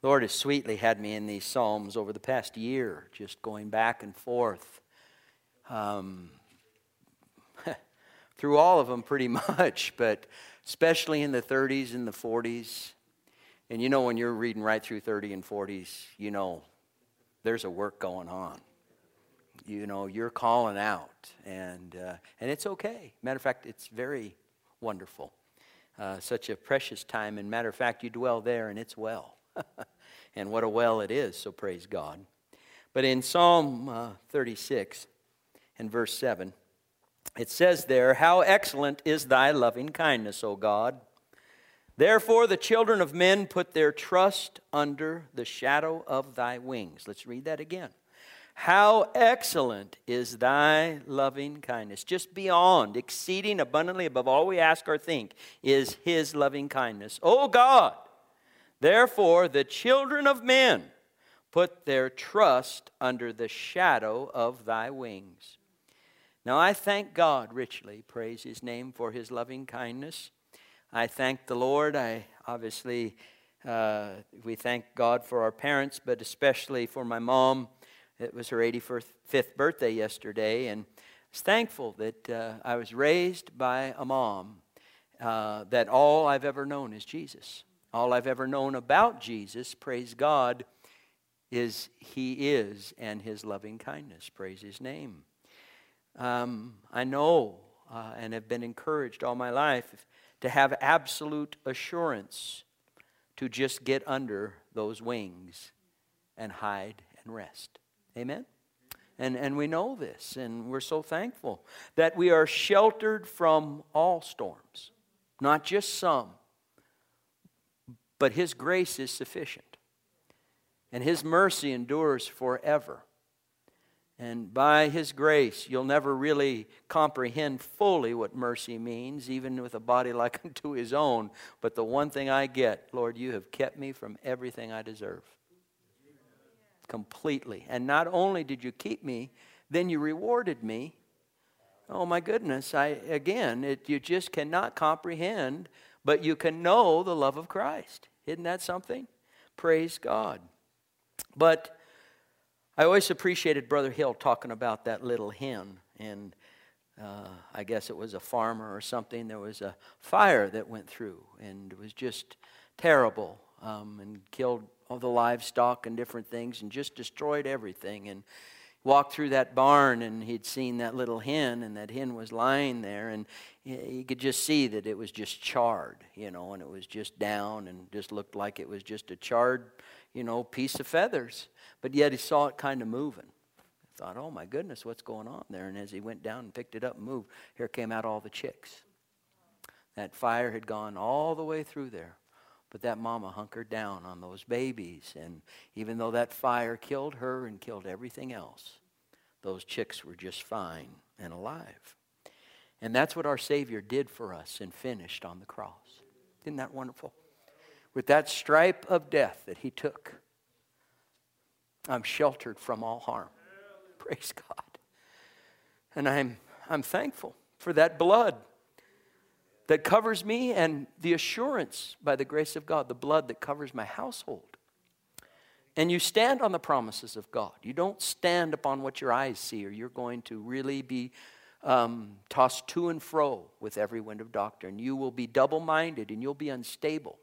Lord has sweetly had me in these Psalms over the past year, just going back and forth through all of them pretty much, but especially in the 30s and the 40s. And you know, when you're reading right through 30 and 40s, you know there's a work going on. You know, you're calling out, and it's okay. Matter of fact, it's very wonderful. Such a precious time, and matter of fact, you dwell there, and it's well. And what a well it is, so praise God. But in Psalm 36 and verse 7, it says there, "How excellent is thy loving kindness, O God! Therefore the children of men put their trust under the shadow of thy wings." Let's read that again. How excellent is thy loving kindness. Just beyond, exceeding abundantly above all we ask or think is his loving kindness. O God, therefore the children of men put their trust under the shadow of thy wings. Now I thank God richly, praise his name, for his loving kindness. I thank the Lord. We thank God for our parents, but especially for my mom. It was her 85th birthday yesterday, and I was thankful that I was raised by a mom that all I've ever known is Jesus. All I've ever known about Jesus, praise God, is He is and His loving kindness. Praise His name. I know and have been encouraged all my life to have absolute assurance to just get under those wings and hide and rest. Amen? And we know this, and we're so thankful that we are sheltered from all storms. Not just some, but His grace is sufficient. And His mercy endures forever. And by His grace, you'll never really comprehend fully what mercy means, even with a body like unto His own. But the one thing I get, Lord, you have kept me from everything I deserve. Completely. And not only did you keep me, then you rewarded me. Oh my goodness, you just cannot comprehend, but you can know the love of Christ. Isn't that something? Praise God. But I always appreciated Brother Hill talking about that little hen, and I guess it was a farmer or something. There was a fire that went through, and it was just terrible, and killed all the livestock and different things, and just destroyed everything. And walked through that barn, and he'd seen that little hen, and that hen was lying there, and you could just see that it was just charred, and it was just down, and just looked like it was just a charred, piece of feathers. But yet he saw it kind of moving. I thought, oh my goodness, what's going on there? And as he went down and picked it up and moved, here came out all the chicks. That fire had gone all the way through there. But that mama hunkered down on those babies. And even though that fire killed her and killed everything else, those chicks were just fine and alive. And that's what our Savior did for us and finished on the cross. Isn't that wonderful? With that stripe of death that He took, I'm sheltered from all harm. Praise God. And I'm thankful for that blood that covers me, and the assurance by the grace of God, the blood that covers my household. And you stand on the promises of God. You don't stand upon what your eyes see, or you're going to really be tossed to and fro with every wind of doctrine. You will be double-minded, and you'll be unstable.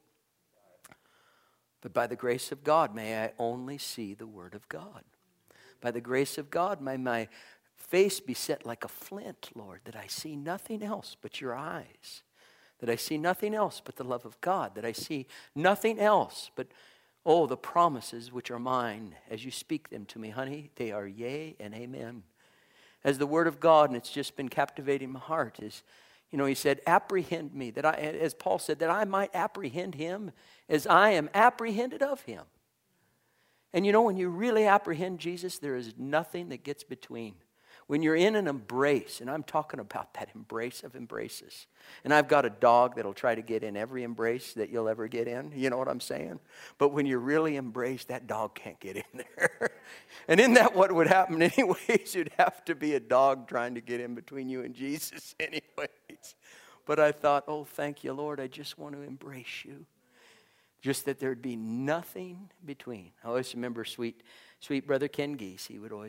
But by the grace of God, may I only see the Word of God. By the grace of God, may my face be set like a flint, Lord, that I see nothing else but your eyes. That I see nothing else but the love of God. That I see nothing else but, the promises which are mine. As you speak them to me, honey, they are yea and amen. As the Word of God, and it's just been captivating my heart, is, He said, apprehend me. As Paul said, that I might apprehend Him as I am apprehended of Him. And when you really apprehend Jesus, there is nothing that gets between. When you're in an embrace, and I'm talking about that embrace of embraces. And I've got a dog that'll try to get in every embrace that you'll ever get in. You know what I'm saying? But when you're really embraced, that dog can't get in there. And isn't that what would happen anyways? You'd have to be a dog trying to get in between you and Jesus anyways. But I thought, thank you, Lord. I just want to embrace you. Just that there'd be nothing between. I always remember sweet brother Ken Geese.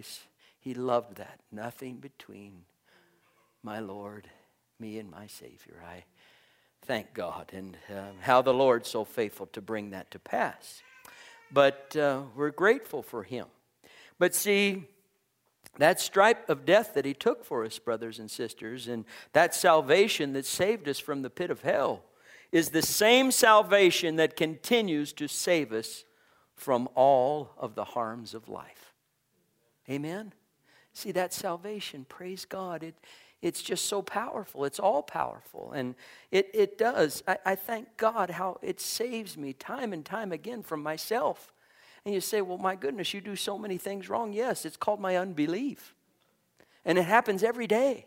He loved that. Nothing between my Lord, me and my Savior. I thank God, and how the Lord's so faithful to bring that to pass. But we're grateful for Him. But see, that stripe of death that He took for us, brothers and sisters, and that salvation that saved us from the pit of hell, is the same salvation that continues to save us from all of the harms of life. Amen? See, that salvation, praise God, it's just so powerful. It's all powerful. And it does. I thank God how it saves me time and time again from myself. And you say, well, my goodness, you do so many things wrong. Yes, it's called my unbelief. And it happens every day.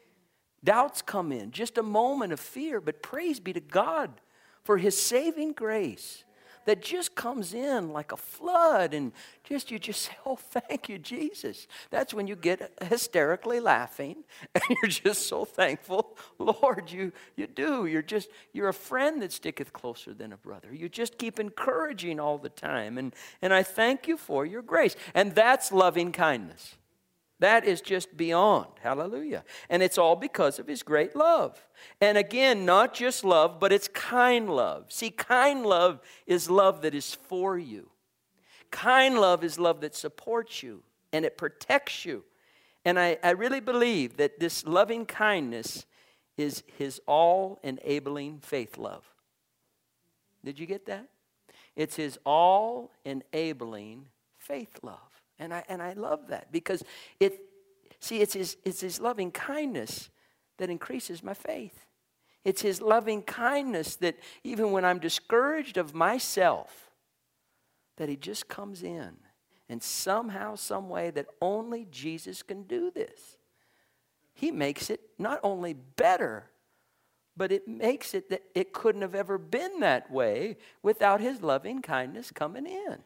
Doubts come in, just a moment of fear, but praise be to God for His saving grace that just comes in like a flood, and you just say, oh, thank you, Jesus. That's when you get hysterically laughing, and you're just so thankful. Lord, you do. You're a friend that sticketh closer than a brother. You just keep encouraging all the time, and I thank you for your grace. And that's loving kindness. That is just beyond. Hallelujah. And it's all because of His great love. And again, not just love, but it's kind love. See, kind love is love that is for you. Kind love is love that supports you, and it protects you. And I really believe that this loving kindness is His all-enabling faith love. Did you get that? It's His all-enabling faith love. And I love that, because it's His loving kindness that increases my faith. It's His loving kindness that even when I'm discouraged of myself, that He just comes in, and somehow, some way that only Jesus can do this. He makes it not only better, but it makes it that it couldn't have ever been that way without His loving kindness coming in.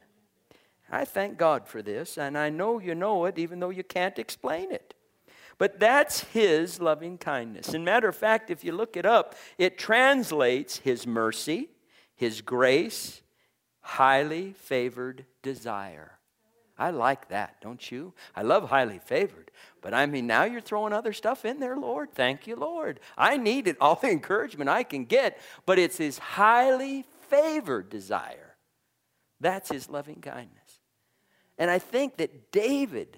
I thank God for this, and I know you know it, even though you can't explain it. But that's His loving kindness. And matter of fact, if you look it up, it translates His mercy, His grace, highly favored desire. I like that, don't you? I love highly favored. But I mean, now you're throwing other stuff in there, Lord. Thank you, Lord. I need all the encouragement I can get, but it's His highly favored desire. That's His loving kindness. And I think that David,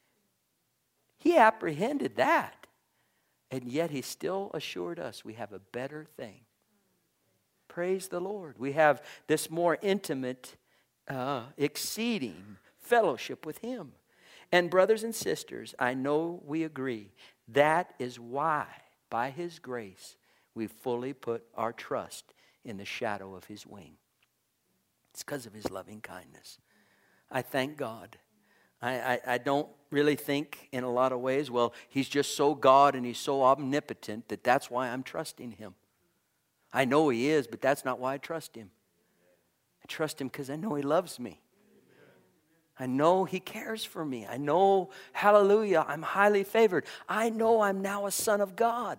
he apprehended that. And yet He still assured us we have a better thing. Praise the Lord. We have this more intimate, exceeding fellowship with Him. And brothers and sisters, I know we agree. That is why, by His grace, we fully put our trust in the shadow of His wing. It's because of His loving kindness. I thank God. I don't really think in a lot of ways, well, He's just so God and He's so omnipotent that's why I'm trusting Him. I know He is, but that's not why I trust Him. I trust Him because I know He loves me. I know He cares for me. I know, hallelujah, I'm highly favored. I know I'm now a son of God.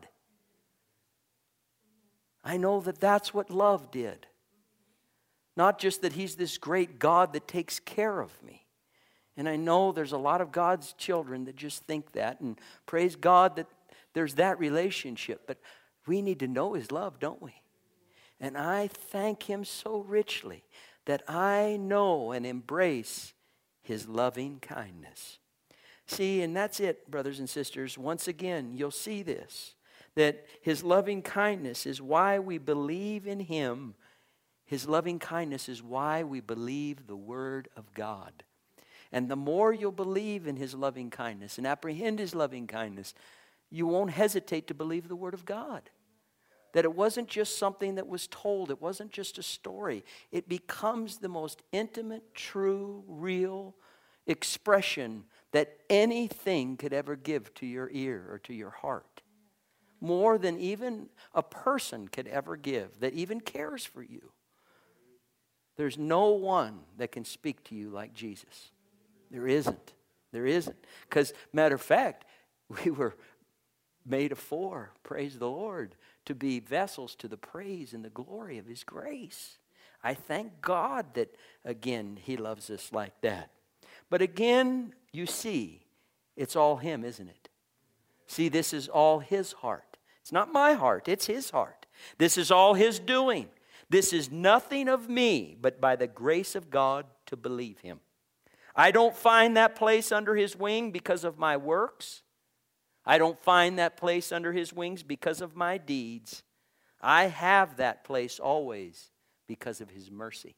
I know that that's what love did. Not just that He's this great God that takes care of me. And I know there's a lot of God's children that just think that. And praise God that there's that relationship. But we need to know His love, don't we? And I thank Him so richly that I know and embrace His loving kindness. See, and that's it, brothers and sisters. Once again, you'll see this. That His loving kindness is why we believe in Him. His loving kindness is why we believe the Word of God. And the more you'll believe in His loving kindness and apprehend His loving kindness, you won't hesitate to believe the Word of God. That it wasn't just something that was told. It wasn't just a story. It becomes the most intimate, true, real expression that anything could ever give to your ear or to your heart. More than even a person could ever give that even cares for you. There's no one that can speak to you like Jesus. There isn't. There isn't. Because, matter of fact, we were made praise the Lord, to be vessels to the praise and the glory of His grace. I thank God that, again, He loves us like that. But again, you see, it's all Him, isn't it? See, this is all His heart. It's not my heart, it's His heart. This is all His doing. This is nothing of me, but by the grace of God to believe Him. I don't find that place under His wing because of my works. I don't find that place under His wings because of my deeds. I have that place always because of His mercy.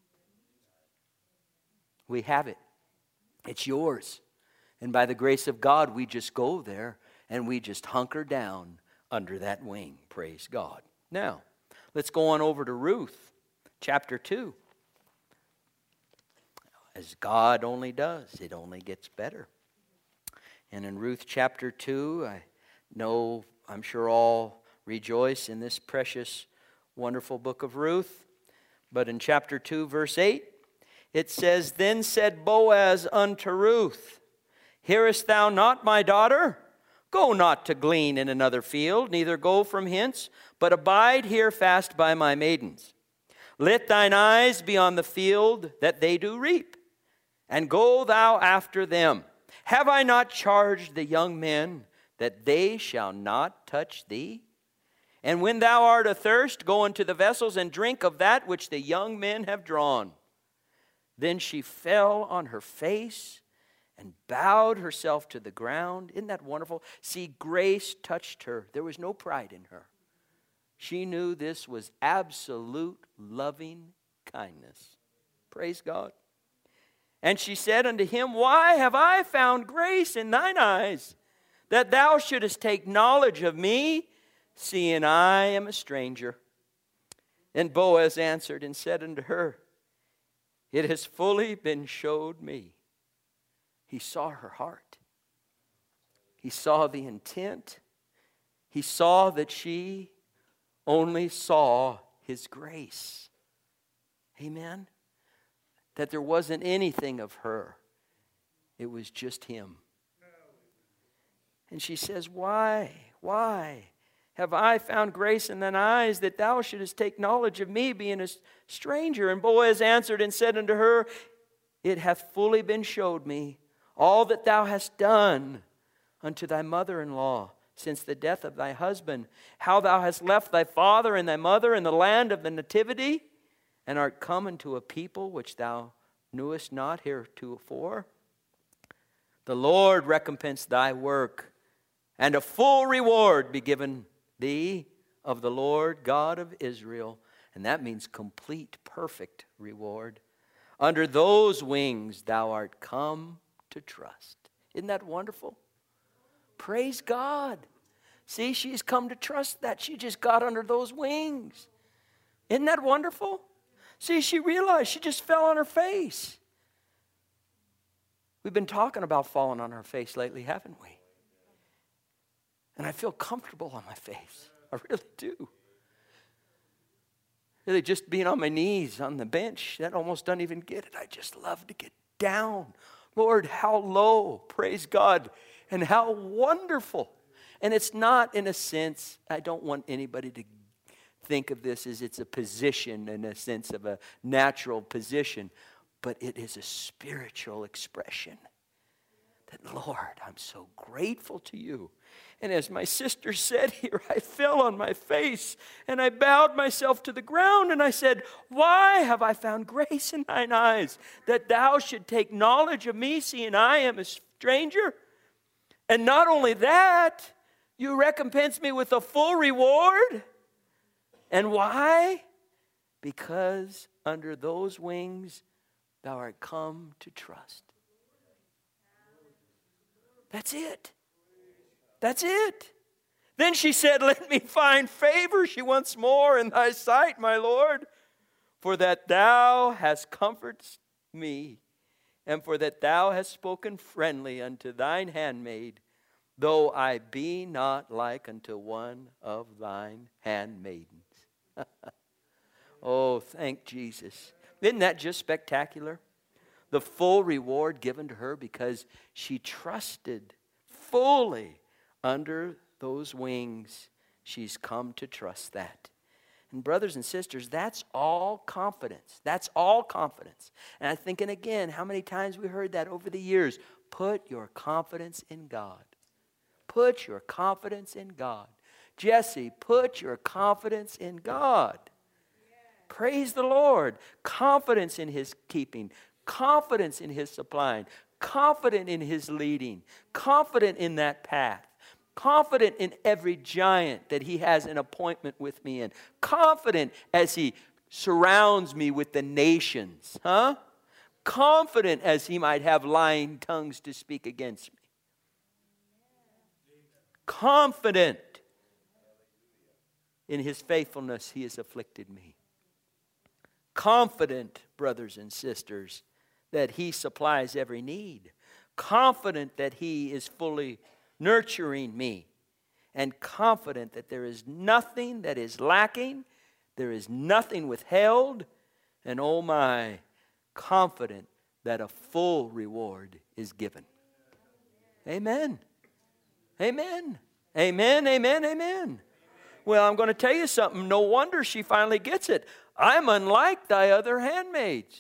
We have it. It's yours. And by the grace of God, we just go there and we just hunker down under that wing. Praise God. Now, let's go on over to Ruth, chapter 2. As God only does, it only gets better. And in Ruth chapter 2, I'm sure all rejoice in this precious, wonderful book of Ruth. But in chapter 2, verse 8, it says, Then said Boaz unto Ruth, Hearest thou not, my daughter? Go not to glean in another field, neither go from hence, but abide here fast by my maidens. Let thine eyes be on the field that they do reap, and go thou after them. Have I not charged the young men that they shall not touch thee? And when thou art athirst, go into the vessels and drink of that which the young men have drawn. Then she fell on her face and bowed herself to the ground. Isn't that wonderful? See, grace touched her. There was no pride in her. She knew this was absolute loving kindness. Praise God. And she said unto him, Why have I found grace in thine eyes, that thou shouldest take knowledge of me, seeing I am a stranger? And Boaz answered and said unto her, It has fully been showed me. He saw her heart. He saw the intent. He saw that she only saw His grace. Amen? That there wasn't anything of her. It was just Him. And she says, Why have I found grace in thine eyes, that thou shouldest take knowledge of me, being a stranger? And Boaz answered and said unto her, It hath fully been showed me all that thou hast done unto thy mother-in-law since the death of thy husband, how thou hast left thy father and thy mother in the land of the nativity, and art come unto a people which thou knewest not heretofore. The Lord recompense thy work, and a full reward be given thee of the Lord God of Israel. And that means complete, perfect reward. Under those wings thou art come to trust. Isn't that wonderful? Praise God. See, she's come to trust that. She just got under those wings. Isn't that wonderful? See, she realized she just fell on her face. We've been talking about falling on our face lately, haven't we? And I feel comfortable on my face. I really do. Really, just being on my knees on the bench, that almost doesn't even get it. I just love to get down. Lord, how low, praise God, and how wonderful. And it's not, in a sense, I don't want anybody to think of this as it's a position in a sense of a natural position, but it is a spiritual expression. That, Lord, I'm so grateful to you. And as my sister said here, I fell on my face and I bowed myself to the ground and I said, Why have I found grace in thine eyes, that thou should take knowledge of me, seeing I am a stranger? And not only that, you recompense me with a full reward. And why? Because under those wings thou art come to trust. That's it. That's it. Then she said, Let me find favor, she once more, in thy sight, my Lord, for that thou hast comforted me, and for that thou hast spoken friendly unto thine handmaid, though I be not like unto one of thine handmaidens. Oh, thank Jesus. Isn't that just spectacular? The full reward given to her because she trusted fully under those wings. She's come to trust that. And brothers and sisters, that's all confidence. That's all confidence. And I'm thinking again, how many times we heard that over the years? Put your confidence in God. Put your confidence in God. Jesse, put your confidence in God. Praise the Lord. Confidence in His keeping. Confidence in His supplying. Confident in His leading. Confident in that path. Confident in every giant that He has an appointment with me in. Confident as He surrounds me with the nations. Confident as He might have lying tongues to speak against me. Confident in His faithfulness He has afflicted me. Confident, brothers and sisters, that He supplies every need. Confident that He is fully nurturing me. And confident that there is nothing that is lacking. There is nothing withheld. And oh my, confident that a full reward is given. Amen. Amen. Amen, amen, amen. Well, I'm going to tell you something. No wonder she finally gets it. I'm unlike thy other handmaids.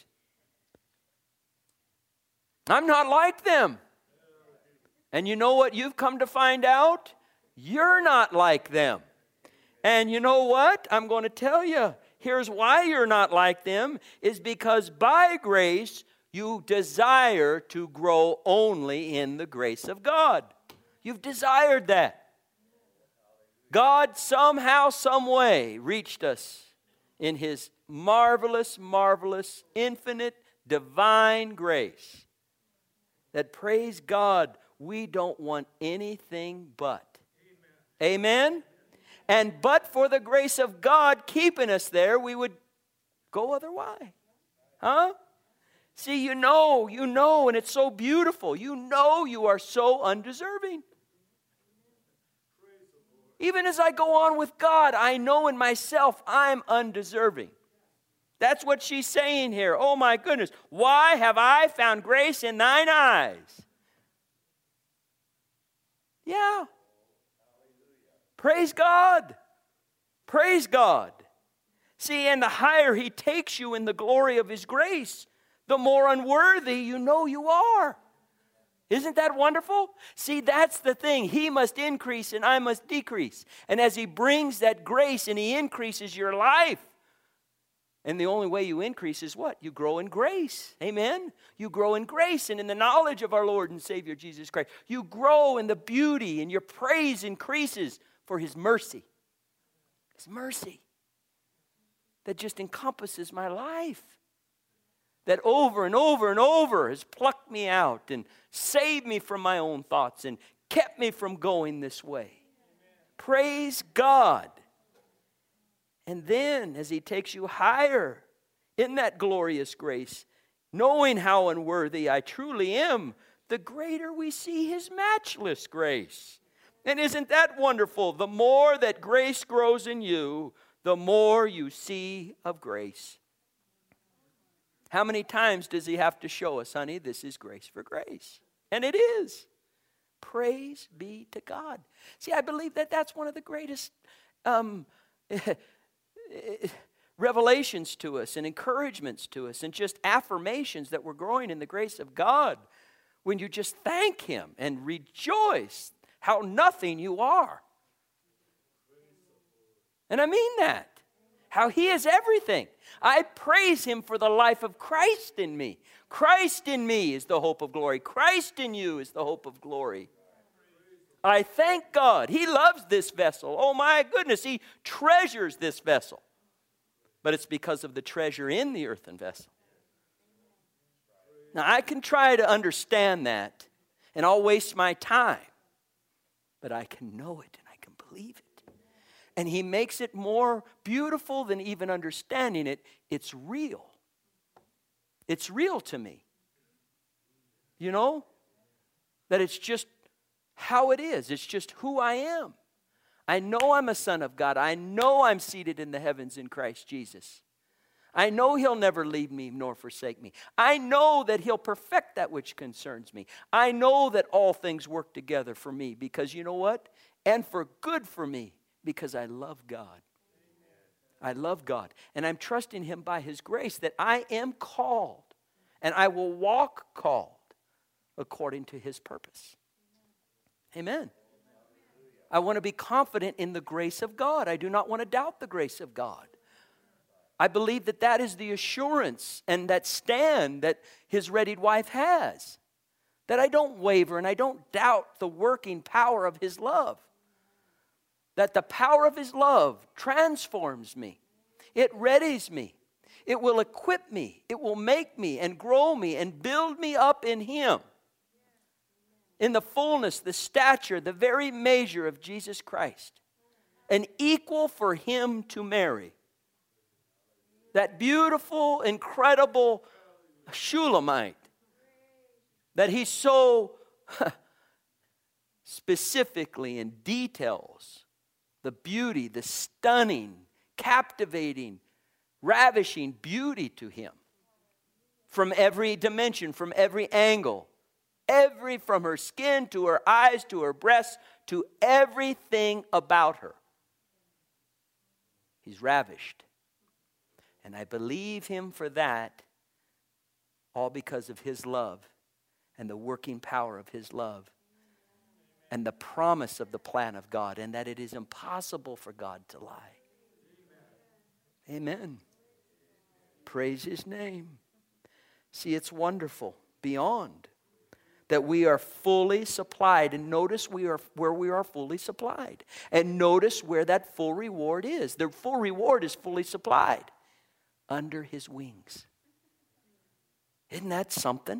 I'm not like them. And you know what you've come to find out? You're not like them. And you know what? I'm going to tell you. Here's why you're not like them. Is because by grace you desire to grow only in the grace of God. You've desired that. God somehow, some way reached us in His marvelous, marvelous, infinite, divine grace. That, praise God, we don't want anything but. Amen? And but for the grace of God keeping us there, we would go otherwise. Huh? See, you know, and it's so beautiful. You know you are so undeserving. Even as I go on with God, I know in myself I'm undeserving. That's what she's saying here. Oh my goodness. Why have I found grace in thine eyes? Yeah. Praise God. Praise God. See, and the higher He takes you in the glory of His grace, the more unworthy you know you are. Isn't that wonderful? See, that's the thing. He must increase and I must decrease. And as He brings that grace and He increases your life, and the only way you increase is what? You grow in grace. Amen? You grow in grace and in the knowledge of our Lord and Savior Jesus Christ. You grow in the beauty and your praise increases for His mercy. His mercy that just encompasses my life. That over and over and over has plucked me out and saved me from my own thoughts and kept me from going this way. Praise God. And then as He takes you higher in that glorious grace, knowing how unworthy I truly am, the greater we see His matchless grace. And isn't that wonderful? The more that grace grows in you, the more you see of grace. How many times does He have to show us, honey, this is grace for grace? And it is. Praise be to God. See, I believe that that's one of the greatest revelations to us and encouragements to us and just affirmations that we're growing in the grace of God when you just thank Him and rejoice how nothing you are. And I mean that. How He is everything. I praise Him for the life of Christ in me. Christ in me is the hope of glory. Christ in you is the hope of glory. I thank God. He loves this vessel. Oh my goodness, He treasures this vessel. But it's because of the treasure in the earthen vessel. Now I can try to understand that, and I'll waste my time. But I can know it and I can believe it. And He makes it more beautiful than even understanding it. It's real. It's real to me. You know? That it's just how it is. It's just who I am. I know I'm a son of God. I know I'm seated in the heavens in Christ Jesus. I know He'll never leave me nor forsake me. I know that He'll perfect that which concerns me. I know that all things work together for me because you know what? And for good for me because I love God. I love God. And I'm trusting Him by His grace that I am called. And I will walk called according to His purpose. Amen. I want to be confident in the grace of God. I do not want to doubt the grace of God. I believe that that is the assurance and that stand that His readied wife has. That I don't waver and I don't doubt the working power of His love. That the power of His love transforms me. It readies me. It will equip me. It will make me and grow me and build me up in Him. In the fullness, the stature, the very measure of Jesus Christ. An equal for Him to marry. That beautiful, incredible Shulamite that He so specifically in details the beauty, the stunning, captivating, ravishing beauty to him. From every dimension, from every angle. From her skin to her eyes to her breasts to everything about her. He's ravished. And I believe Him for that, all because of His love and the working power of His love and the promise of the plan of God, and that it is impossible for God to lie. Amen. Praise His name. See, it's wonderful beyond that we are fully supplied. And notice where we are fully supplied. And notice where that full reward is. The full reward is fully supplied. Under His wings. Isn't that something?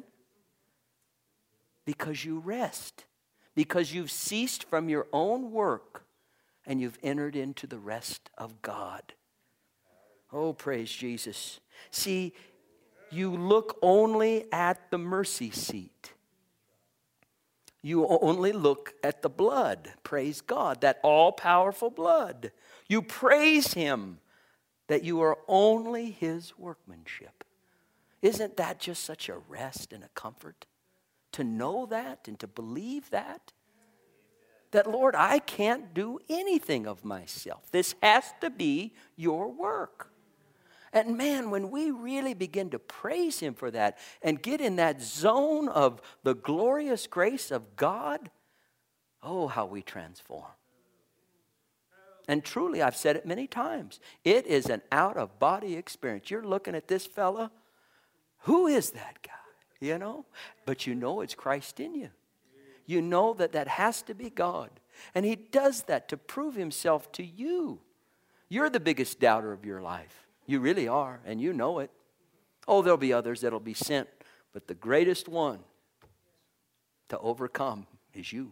Because you rest. Because you've ceased from your own work. And you've entered into the rest of God. Oh, praise Jesus. See, you look only at the mercy seat. You only look at the blood. Praise God, that all-powerful blood. You praise Him that you are only His workmanship. Isn't that just such a rest and a comfort? To know that and to believe that? That, Lord, I can't do anything of myself. This has to be your work. And man, when we really begin to praise Him for that and get in that zone of the glorious grace of God, oh, how we transform. And truly, I've said it many times, it is an out-of-body experience. You're looking at this fella, who is that guy? You know? But you know it's Christ in you. You know that that has to be God. And He does that to prove Himself to you. You're the biggest doubter of your life. You really are, and you know it. Oh, there'll be others that'll be sent, but the greatest one to overcome is you.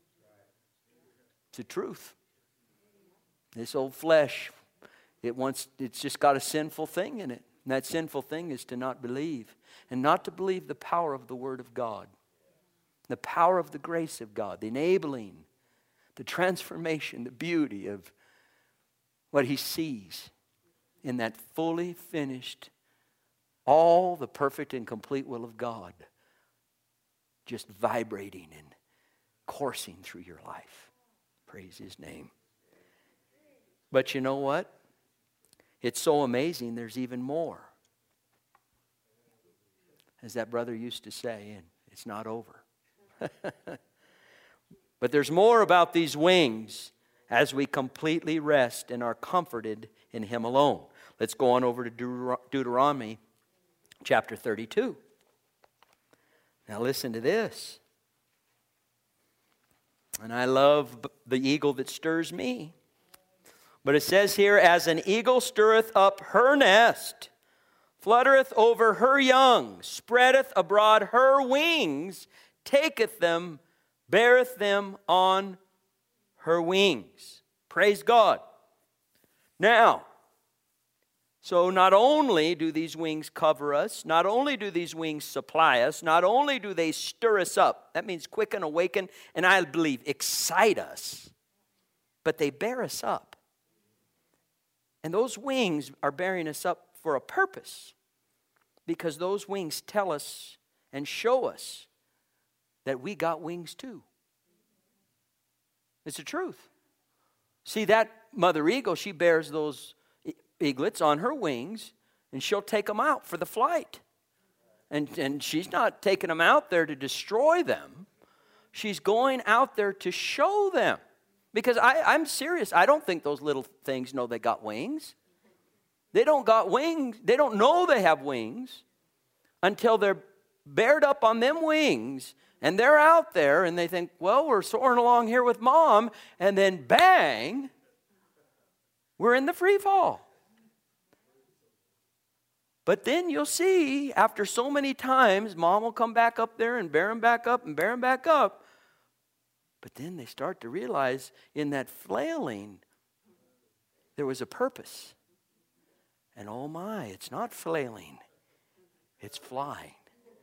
It's the truth. This old flesh, it's just got a sinful thing in it. And that sinful thing is to not believe. And not to believe the power of the Word of God. The power of the grace of God. The enabling, the transformation, the beauty of what He sees in that fully finished, all the perfect and complete will of God just vibrating and coursing through your life. Praise His name. But you know what? It's so amazing, there's even more. As that brother used to say, and it's not over. But there's more about these wings as we completely rest and are comforted in Him alone. Let's go on over to Deuteronomy chapter 32. Now listen to this. And I love the eagle that stirs me. But it says here, as an eagle stirreth up her nest, fluttereth over her young, spreadeth abroad her wings, taketh them, beareth them on her wings. Praise God. Now, so not only do these wings cover us, not only do these wings supply us, not only do they stir us up, that means quicken, awaken, and I believe excite us, but they bear us up. And those wings are bearing us up for a purpose, because those wings tell us and show us that we got wings too. It's the truth. See, that mother eagle, she bears those eaglets on her wings, and she'll take them out for the flight. And she's not taking them out there to destroy them. She's going out there to show them. Because I'm serious. I don't think those little things know they got wings. They don't got wings. They don't know they have wings until they're bared up on them wings. And they're out there and they think, well, we're soaring along here with Mom. And then bang, we're in the free fall. But then you'll see, after so many times, Mom will come back up there and bear them back up and bear them back up. But then they start to realize in that flailing, there was a purpose. And oh my, it's not flailing, it's flying.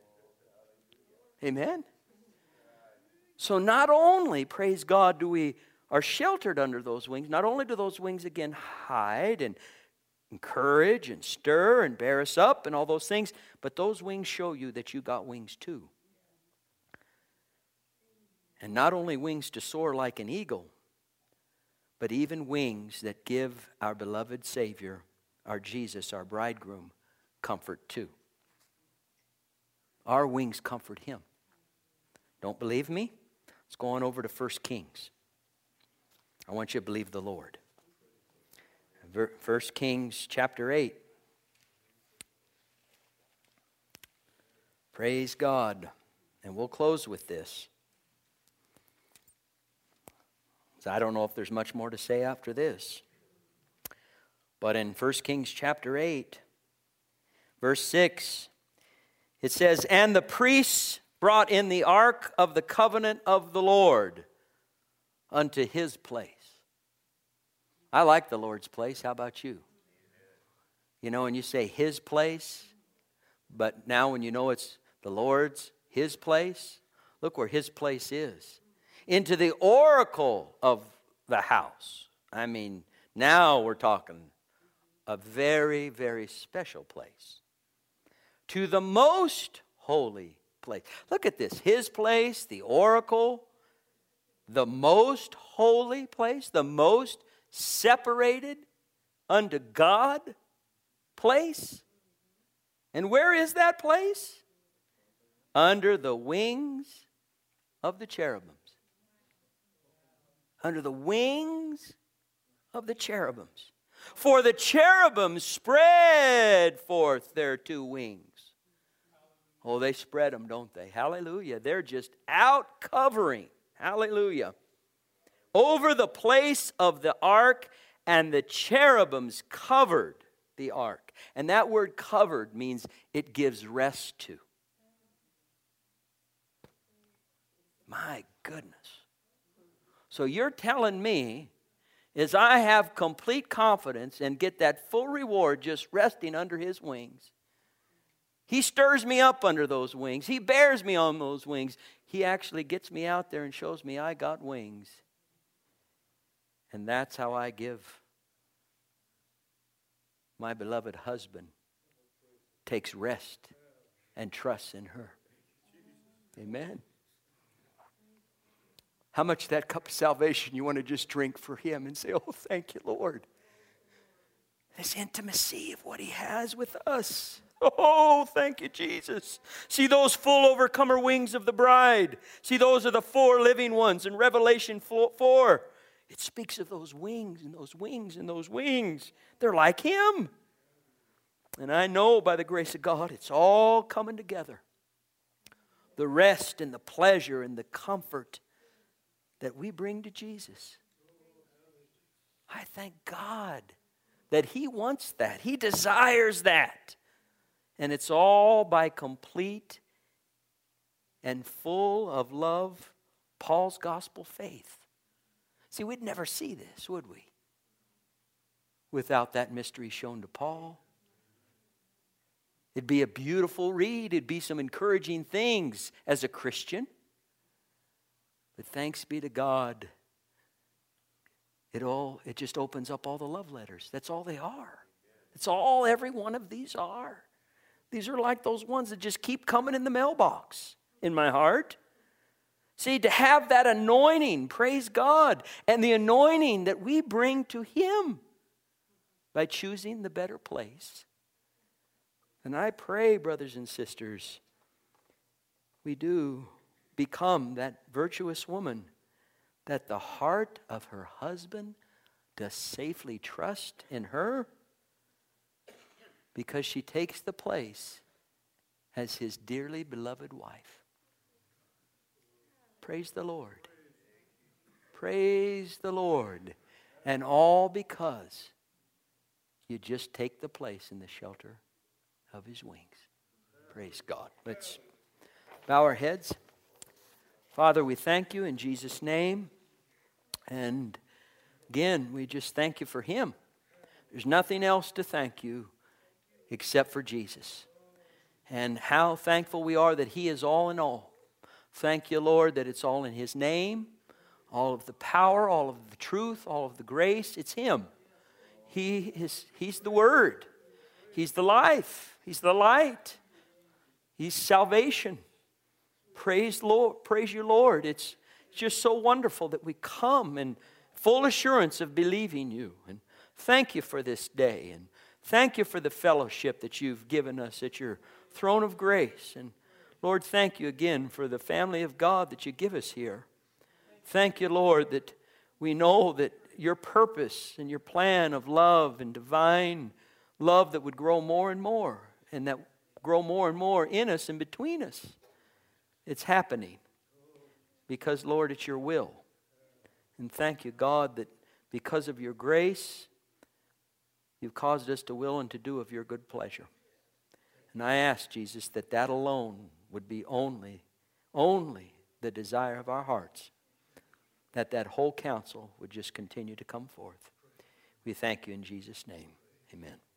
Amen? So not only, praise God, do we are sheltered under those wings, not only do those wings again hide and encourage and stir and bear us up and all those things, but those wings show you that you got wings too. And not only wings to soar like an eagle, but even wings that give our beloved Savior, our Jesus, our bridegroom, comfort too. Our wings comfort Him. Don't believe me? Let's go on over to 1 Kings. I want you to believe the Lord. 1 Kings chapter 8. Praise God. And we'll close with this. So I don't know if there's much more to say after this. But in 1 Kings chapter 8, verse 6, it says, "And the priests brought in the ark of the covenant of the Lord unto His place." I like the Lord's place. How about you? You know, when you say His place, but now when you know it's the Lord's, His place, look where His place is. Into the oracle of the house. I mean, now we're talking a very, very special place. To the most holy place. Look at this. His place, the oracle, the most holy place, the most separated unto God place. And where is that place? Under the wings of the cherubims. Under the wings of the cherubims. For the cherubims spread forth their two wings. Oh, they spread them, don't they? Hallelujah. They're just out covering. Hallelujah. Over the place of the ark, and the cherubims covered the ark. And that word covered means it gives rest to. My goodness. So you're telling me, is I have complete confidence and get that full reward just resting under His wings. He stirs me up under those wings. He bears me on those wings. He actually gets me out there and shows me I got wings. And that's how I give my beloved husband, takes rest and trusts in her. Amen. How much of that cup of salvation you want to just drink for Him and say, oh, thank you, Lord. This intimacy of what He has with us. Oh, thank you, Jesus. See those full overcomer wings of the bride. See, those are the four living ones in Revelation 4. It speaks of those wings and those wings and those wings. They're like Him. And I know by the grace of God, it's all coming together. The rest and the pleasure and the comfort that we bring to Jesus. I thank God that He wants that. He desires that. And it's all by complete and full of love, Paul's gospel faith. See, we'd never see this, would we? Without that mystery shown to Paul. It'd be a beautiful read. It'd be some encouraging things as a Christian. But thanks be to God, it just opens up all the love letters. That's all they are. It's all every one of these are. These are like those ones that just keep coming in the mailbox in my heart. See, to have that anointing, praise God, and the anointing that we bring to Him by choosing the better place. And I pray, brothers and sisters, we do become that virtuous woman that the heart of her husband does safely trust in her because she takes the place as his dearly beloved wife. Praise the Lord. Praise the Lord. And all because you just take the place in the shelter of his wings. Praise God. Let's bow our heads. Father, we thank you in Jesus' name. And again, we just thank you for him. There's nothing else to thank you except for Jesus. And how thankful we are that he is all in all. Thank you, Lord, that it's all in his name. All of the power, all of the truth, all of the grace, it's him. He's the Word. He's the life. He's the light. He's salvation. Praise Lord, praise you, Lord. It's just so wonderful that we come in full assurance of believing you. And thank you for this day. And thank you for the fellowship that you've given us at your throne of grace. And Lord, thank you again for the family of God that you give us here. Thank you, Lord, that we know that your purpose and your plan of love and divine love that would grow more and more, and that grow more and more in us and between us. It's happening because, Lord, it's your will. And thank you, God, that because of your grace, you've caused us to will and to do of your good pleasure. And I ask, Jesus, that that alone would be only the desire of our hearts, that whole counsel would just continue to come forth. We thank you in Jesus' name. Amen.